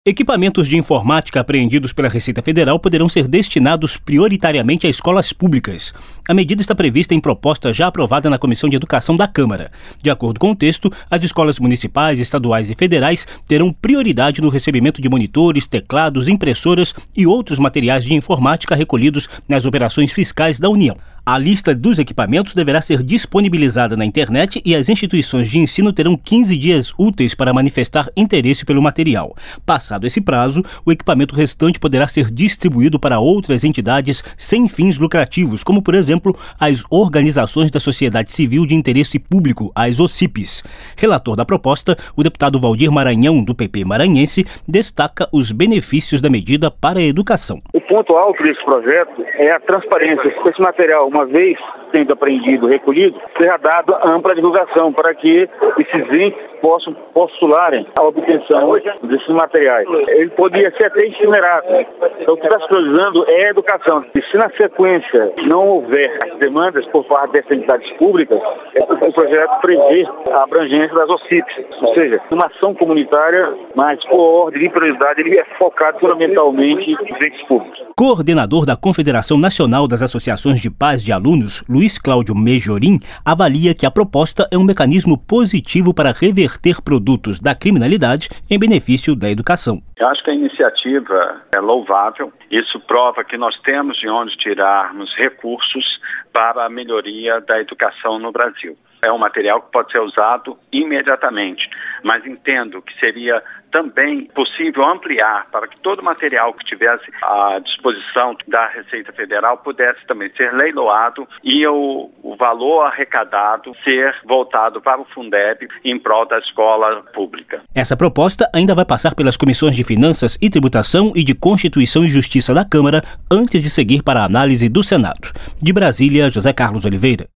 Equipamentos de informática apreendidos pela Receita Federal poderão ser destinados prioritariamente a escolas públicas. A medida está prevista em proposta já aprovada na Comissão de Educação da Câmara. De acordo com o texto, as escolas municipais, estaduais e federais terão prioridade no recebimento de monitores, teclados, impressoras e outros materiais de informática recolhidos nas operações fiscais da União. A lista dos equipamentos deverá ser disponibilizada na internet e as instituições de ensino terão 15 dias úteis para manifestar interesse pelo material. Passado esse prazo, o equipamento restante poderá ser distribuído para outras entidades sem fins lucrativos, como, por exemplo, as organizações da sociedade civil de interesse público, as OCIPs. Relator da proposta, o deputado Valdir Maranhão, do PP maranhense, destaca os benefícios da medida para a educação. O ponto alto desse projeto é a transparência. Esse material, uma vez sendo apreendido, recolhido, será dado ampla divulgação para que esses entes possam postularem a obtenção desses materiais. Ele poderia ser até incinerado. Então, o que está se priorizando é a educação. E se na sequência não houver as demandas por parte dessas entidades públicas, o projeto prevê a abrangência das OCIPs, ou seja, uma ação comunitária, mas por ordem de prioridade ele é focado fundamentalmente nos entes públicos. Coordenador da Confederação Nacional das Associações de Pais de Alunos, Luiz Cláudio Mejorim, avalia que a proposta é um mecanismo positivo para reverter produtos da criminalidade em benefício da educação. Eu acho que a iniciativa é louvável. Isso prova que nós temos de onde tirarmos recursos para a melhoria da educação no Brasil. É um material que pode ser usado imediatamente, mas entendo que seria também possível ampliar para que todo material que tivesse à disposição da Receita Federal pudesse também ser leiloado e o valor arrecadado ser voltado para o Fundeb em prol da escola pública. Essa proposta ainda vai passar pelas comissões de Finanças e Tributação e de Constituição e Justiça da Câmara antes de seguir para a análise do Senado. De Brasília, José Carlos Oliveira.